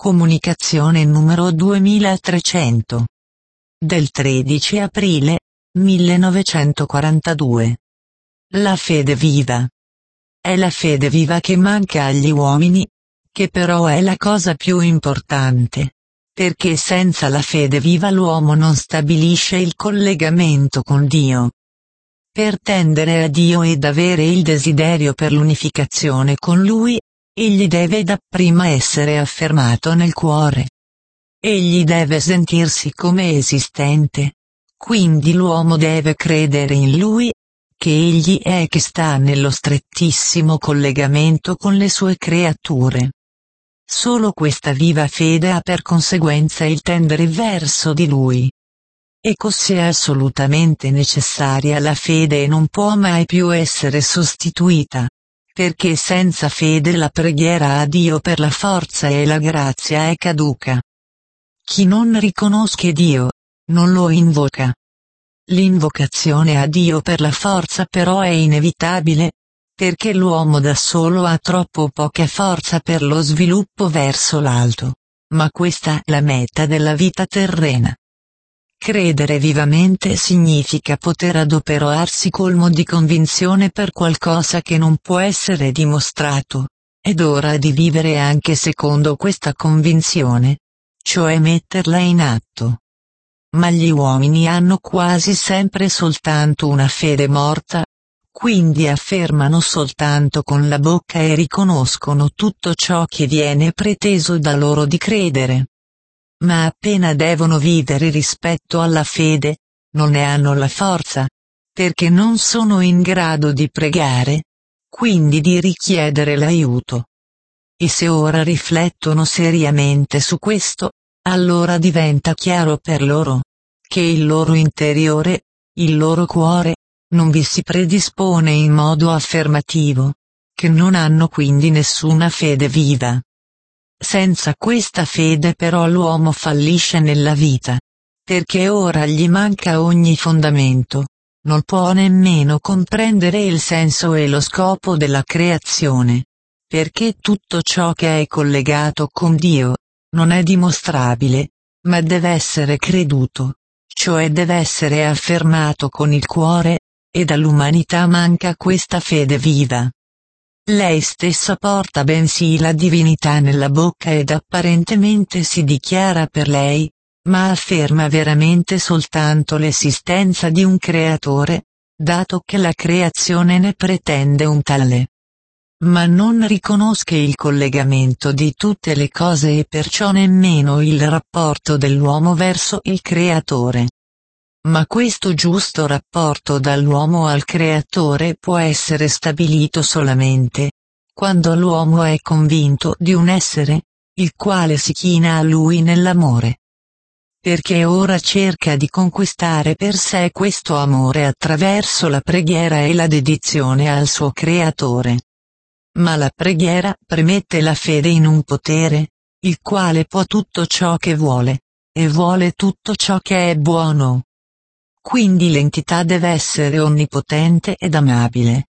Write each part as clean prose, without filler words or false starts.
Comunicazione numero 2300. Del 13 aprile 1942. La fede viva. È la fede viva che manca agli uomini, che però è la cosa più importante, perché senza la fede viva l'uomo non stabilisce il collegamento con Dio. Per tendere a Dio ed avere il desiderio per l'unificazione con Lui, egli deve dapprima essere affermato nel cuore. Egli deve sentirsi come esistente, quindi l'uomo deve credere in Lui, che egli è che sta nello strettissimo collegamento con le sue creature. Solo questa viva fede ha per conseguenza il tendere verso di Lui. E così è assolutamente necessaria la fede e non può mai più essere sostituita, perché senza fede la preghiera a Dio per la forza e la grazia è caduca. Chi non riconosce Dio, non lo invoca. L'invocazione a Dio per la forza però è inevitabile, perché l'uomo da solo ha troppo poca forza per lo sviluppo verso l'alto, ma questa è la meta della vita terrena. Credere vivamente significa poter adoperarsi colmo di convinzione per qualcosa che non può essere dimostrato, ed ora di vivere anche secondo questa convinzione, cioè metterla in atto. Ma gli uomini hanno quasi sempre soltanto una fede morta, quindi affermano soltanto con la bocca e riconoscono tutto ciò che viene preteso da loro di credere. Ma appena devono vivere rispetto alla fede, non ne hanno la forza, perché non sono in grado di pregare, quindi di richiedere l'aiuto. E se ora riflettono seriamente su questo, allora diventa chiaro per loro, che il loro interiore, il loro cuore, non vi si predispone in modo affermativo, che non hanno quindi nessuna fede viva. Senza questa fede però l'uomo fallisce nella vita, perché ora gli manca ogni fondamento, non può nemmeno comprendere il senso e lo scopo della creazione, perché tutto ciò che è collegato con Dio, non è dimostrabile, ma deve essere creduto, cioè deve essere affermato con il cuore, ed all'umanità manca questa fede viva. Lei stessa porta bensì la divinità nella bocca ed apparentemente si dichiara per lei, ma afferma veramente soltanto l'esistenza di un creatore, dato che la creazione ne pretende un tale. Ma non riconosce il collegamento di tutte le cose e perciò nemmeno il rapporto dell'uomo verso il creatore. Ma questo giusto rapporto dall'uomo al creatore può essere stabilito solamente quando l'uomo è convinto di un essere, il quale si china a lui nell'amore. Perché ora cerca di conquistare per sé questo amore attraverso la preghiera e la dedizione al suo creatore. Ma la preghiera premette la fede in un potere, il quale può tutto ciò che vuole, e vuole tutto ciò che è buono. Quindi l'entità deve essere onnipotente ed amabile.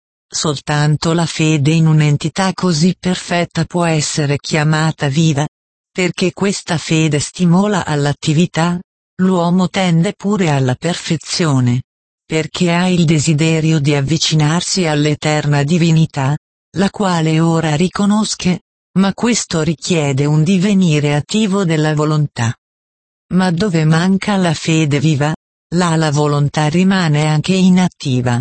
Soltanto la fede in un'entità così perfetta può essere chiamata viva, perché questa fede stimola all'attività, l'uomo tende pure alla perfezione, perché ha il desiderio di avvicinarsi all'eterna divinità, la quale ora riconosce, ma questo richiede un divenire attivo della volontà. Ma dove manca la fede viva, là la volontà rimane anche inattiva.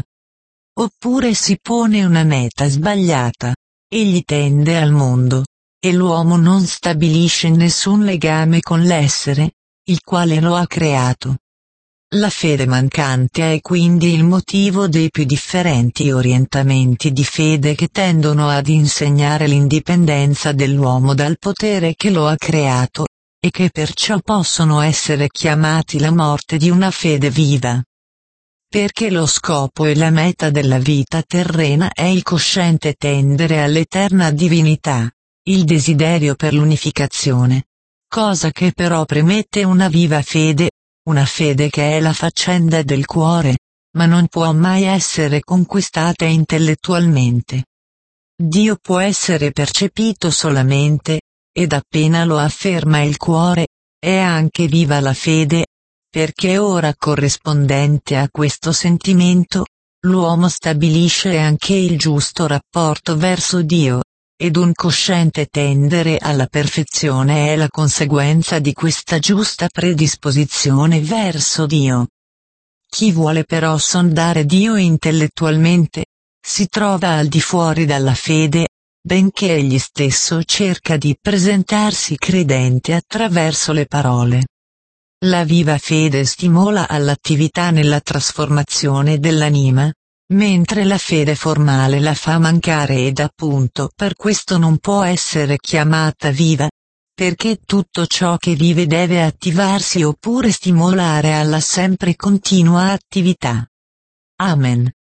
Oppure si pone una meta sbagliata, egli tende al mondo, e l'uomo non stabilisce nessun legame con l'essere, il quale lo ha creato. La fede mancante è quindi il motivo dei più differenti orientamenti di fede che tendono ad insegnare l'indipendenza dell'uomo dal potere che lo ha creato, e che perciò possono essere chiamati la morte di una fede viva. Perché lo scopo e la meta della vita terrena è il cosciente tendere all'eterna divinità, il desiderio per l'unificazione, cosa che però premette una viva fede, una fede che è la faccenda del cuore, ma non può mai essere conquistata intellettualmente. Dio può essere percepito solamente, ed appena lo afferma il cuore, è anche viva la fede, perché ora corrispondente a questo sentimento, l'uomo stabilisce anche il giusto rapporto verso Dio, ed un cosciente tendere alla perfezione è la conseguenza di questa giusta predisposizione verso Dio. Chi vuole però sondare Dio intellettualmente, si trova al di fuori dalla fede, benché egli stesso cerca di presentarsi credente attraverso le parole. La viva fede stimola all'attività nella trasformazione dell'anima, mentre la fede formale la fa mancare ed appunto per questo non può essere chiamata viva, perché tutto ciò che vive deve attivarsi oppure stimolare alla sempre continua attività. Amen.